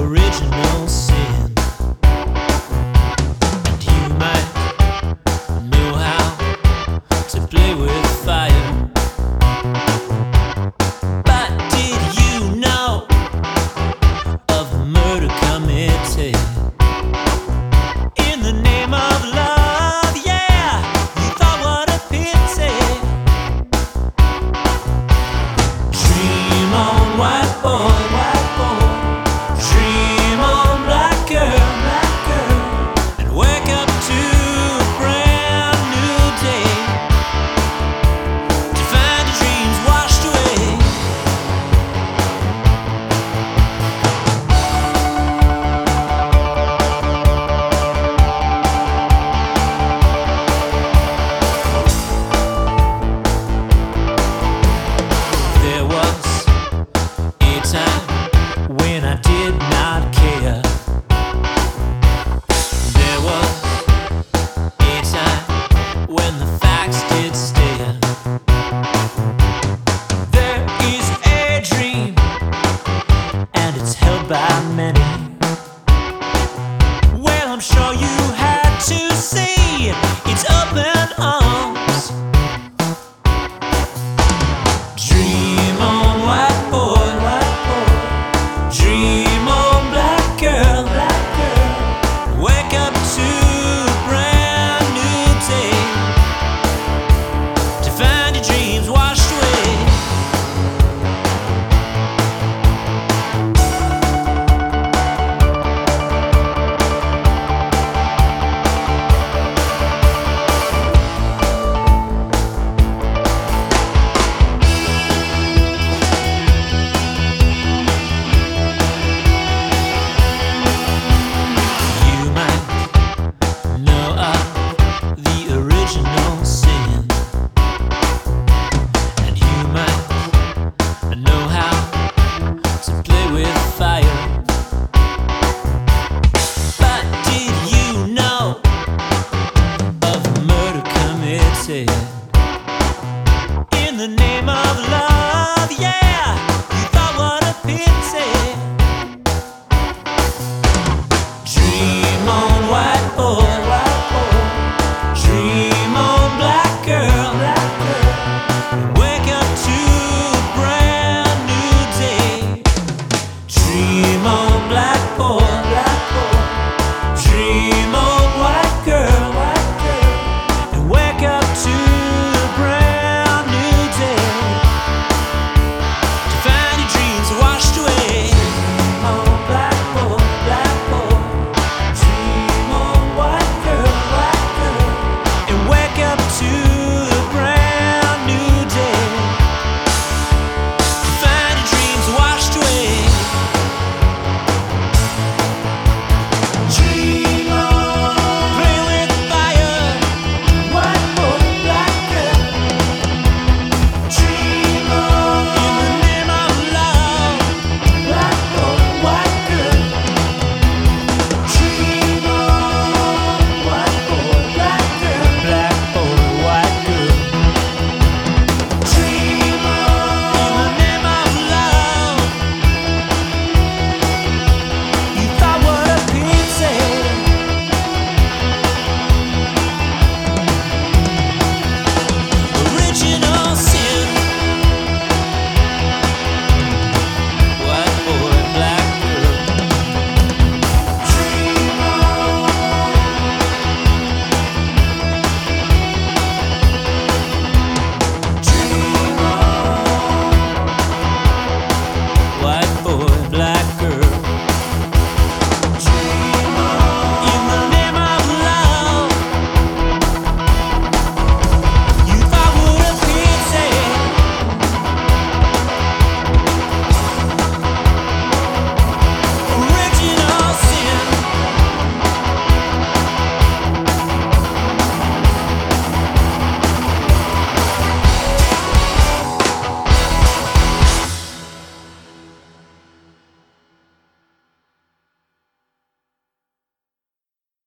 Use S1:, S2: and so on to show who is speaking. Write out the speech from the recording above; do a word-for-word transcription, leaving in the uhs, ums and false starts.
S1: original sin. And you might know how to play with fire. But did you know of the murder committed in the name of love? Yeah, you thought what a pity. Dream on, white boy, white boy. Dream on, black girl, black girl, and wake up to a brand new day to find your dreams washed away. There was a time when I did not